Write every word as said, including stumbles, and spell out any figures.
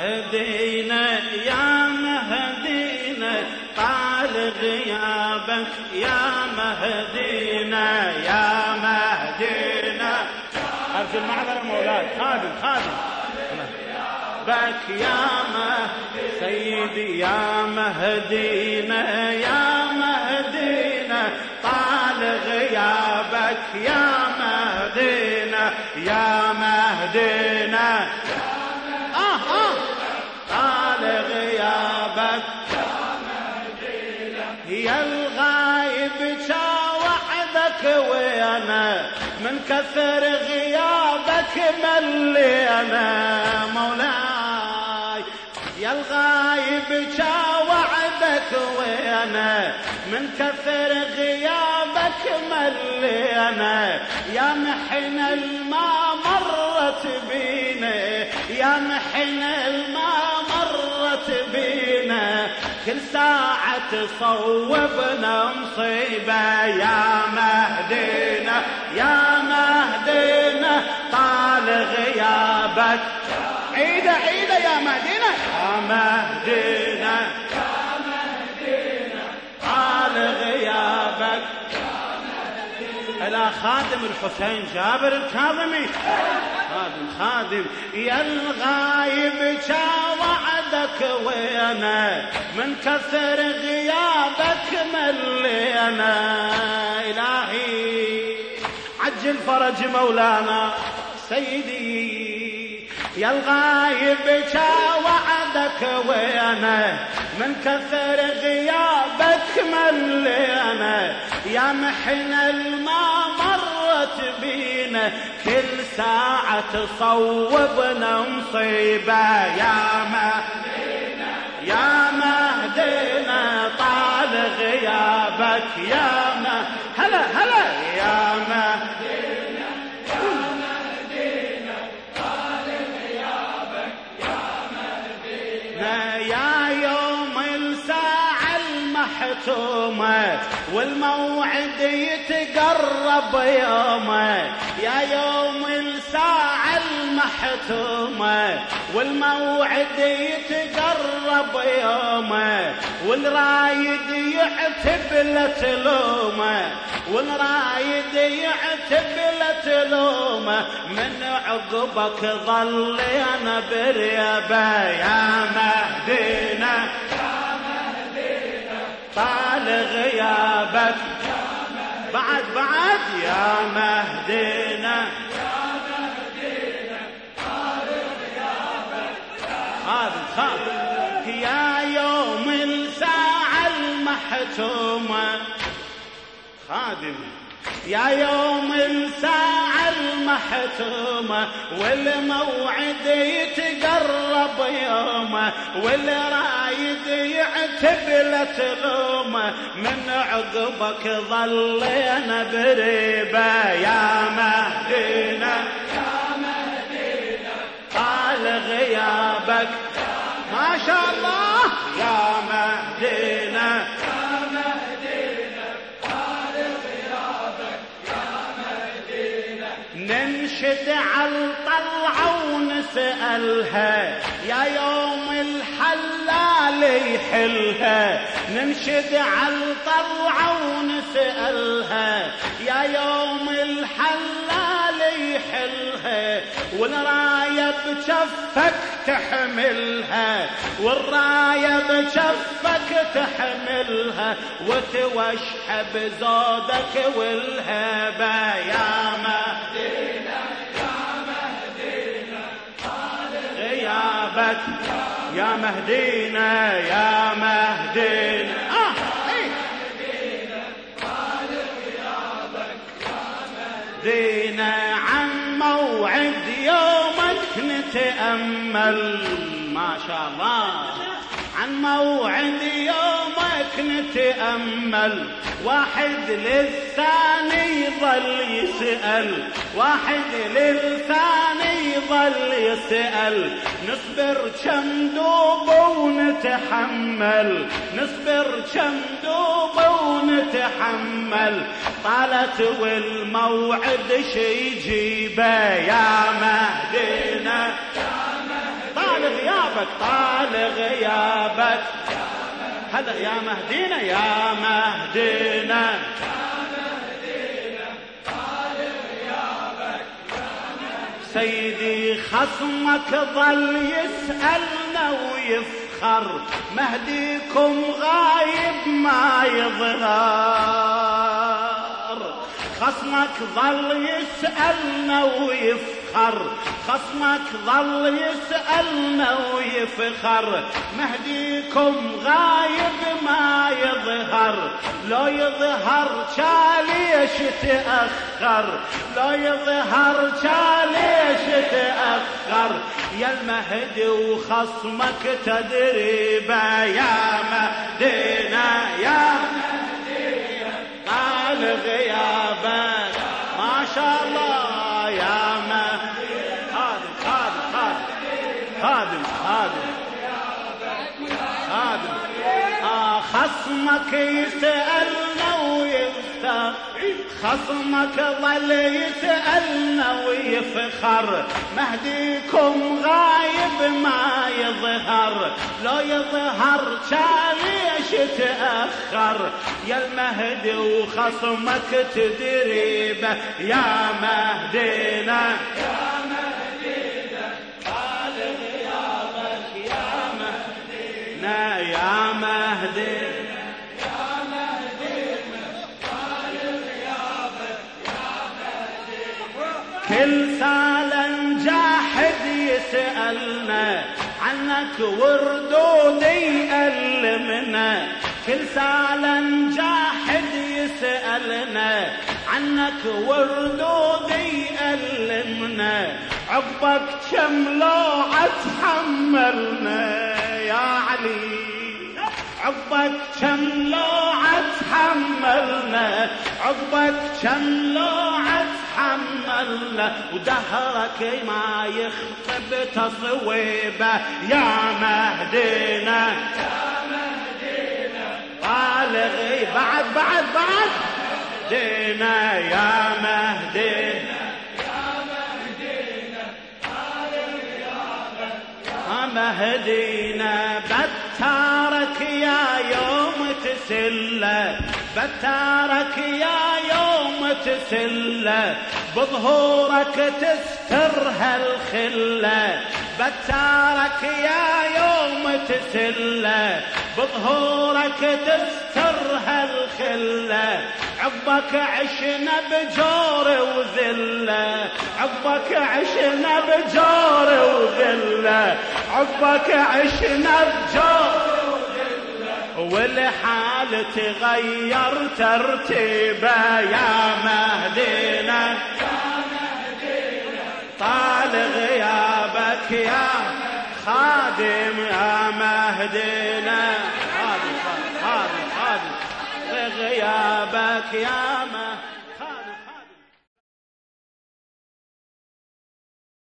مهدينا يا مهدينا طال غيابك يا مهدينا يا مهدينا. أرجو المعذرة مولاي خادم خادم بك يا مهدي سيدي يا مهدينا يا مهدينا طال غيابك يا مهدينا يا مهدينا آه آه طال غيابك يا مهدينا. يا الغايب جا وحدك ويانا من كثر غيابك ملينا مولاي. يا الغايب جا وعدك ويانا من كثر غيابك ملينا. يا محن الماء مرت بينا يا محن الماء مرت بينا كل ساعة تصوبنا مصيبة يا مهدينا يا مهدينا طال غيابك. عيدة عيدة يا مهدينا يا مهدينا يا مهدينا طال غيابك. إلى خادم الحسين جابر الكاظمي خادم خادم. يا الغايب جا وعدك ويانا من كثر غيابك ملينا. إلهي عجل فرج مولانا سيدي. يا الغايب جا وعدك ويانا من كثر غيابك ملينا. يا محن الماء مرت بينا كل ساعة تصوبنا مصيبة يا مهدينا يا مهدينا طال غيابك يا مهدينا. هلا هلا يا مهدينا يا مهدينا طال غيابك يا مهدينا. يا يوم الساعة المحتومة والموعد يتقرب يومه. يا يوم الساعة المحتومة والموعد يتقرب يومه. والرايد يعتب لتلومه والرايد يعتب لتلومه. من عقبك ظل انا بريبه يا مهدينا طال غيابك بعد بعد يا مهدينا يا مهدينا طال غيابك خادم خادم. يا يوم الساعة المحتومة خادم. يا يوم الساعة المحتومة والموعد يتقرب يومه. والرايد يعتب لتلومه. من عقبك ظلينا بريبة يا مهدينا يا مهدينا طال غيابك ما شاء الله يا مهدينا يا مهدينا طال غيابك يا مهدينا. ننشد على الطلعة ونسألها يا يوم الحلال يحلها. ننشد على الطلعة ونسألها يا يوم الحلال يحلها. والراية بجفك تحملها والراية بجفك تحملها. وتوشح بزودك والهبة يا مهدينا يا مهدينا طال غيابك يا مهدينا يا مهدينا آه إيه. طال غيابك يا مهدينا. عن موعد يومك نتأمل ما شاء الله. عن موعد يومك نتأمل. واحد للثاني ظل يسأل واحد للثاني ظل يسأل. نصبر كم دوب ونتحمل نصبر كم دوب ونتحمل. طالت والموعد شي يجيبه يا مهدينا طال غيابك غيابك طال غيابك هلا يا مهدينا يا مهدينا سيدي خصمك ظل يسألنا ويفخر مهديكم غايب ما يظهر خصمك ظل يسألنا ويفخر خصمك ظل يسألنا ويفخر مهديكم غايب ما يظهر لو يظهر ليش تأخر لو يظهر ليش تأخر يا المهدي وخصمك تدريبه يا مهدينا يا مهدينا طال غيابك ما شاء الله يا مهدي خادم خادم خادم خادم خادم آه خصمك يسألنا ويفتخر خصمك ظل يسألنا ويفخر مهديكم غايب ما يظهر لو يظهر ليش تأخر يا المهدي وخصمك تدريبه يا مهدينا يا مهدينا طال غيابك يا مهدينا يا مهدينا كل سالة جاحد يسألنا عنك وردود يألمنا كل سالة جاحد يسألنا عنك وردود يألمنا عقبك كم لوعة تحملنا يا علي عقبك كم لوعة تحملنا عقبك كم لوعة تحملنا ودهرك ما يخطب تصويبه يا مهدينا يا مهدينا طال غي بعد بعد بعد دينا يا مهدينا يا مهدينا طال غيابك يا مهدينا بتارك يا يوم تسله بتارك يا يوم تسله بظهورك تستر هالخله بتارك يا يوم تسله بظهورك تستر هالخله عقبك عشنا بجور وذله عقبك عشنا بجور وذله عقبك عشنا بجور والحال تغير ترتيبه يا مهدينا يا مهدينا طال غيابك يا خادم يا مهدينا خادم خادم خادم غيابك يا مهدينا